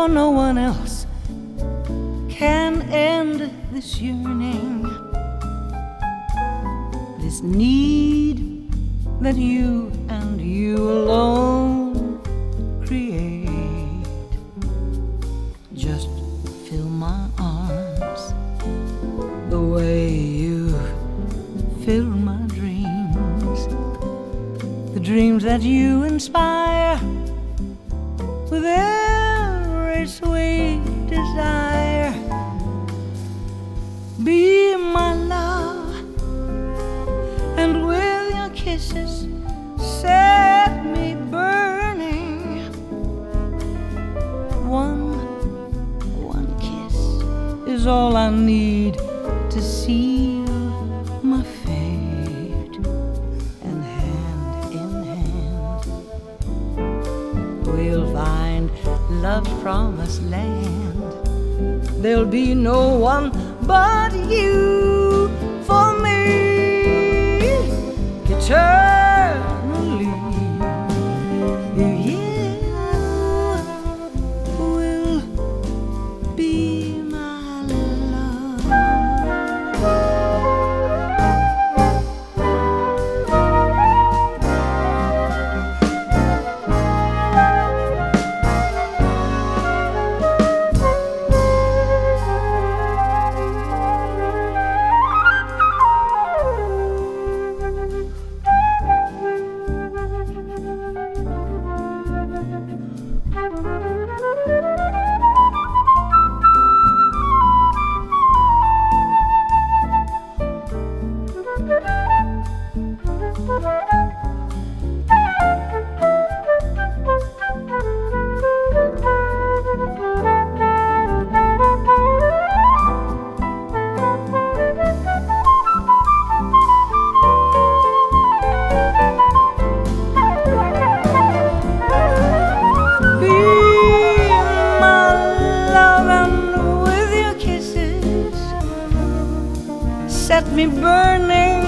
for no one else can end this yearning, this need that you and you alone create. Just fill my arms the way you fill my dreams, the dreams that you inspire with every sweet desire. Be my love, and with your kisses set me burning. One kiss is all I need to seal my fate, and hand in hand we'll find love's promised land. There'll be no one but you for me eternally. You will be my love. Set me burning.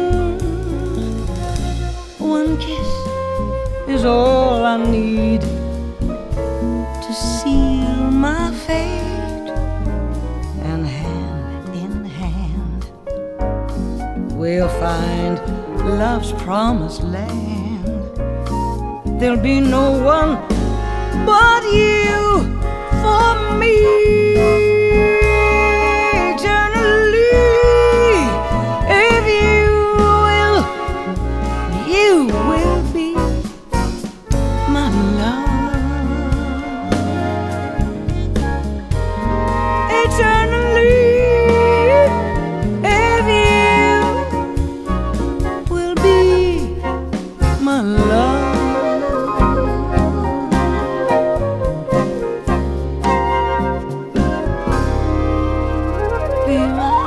One kiss is all I need to seal my fate, and hand in hand we'll find love's promised land. There'll be no one but you for me. Be my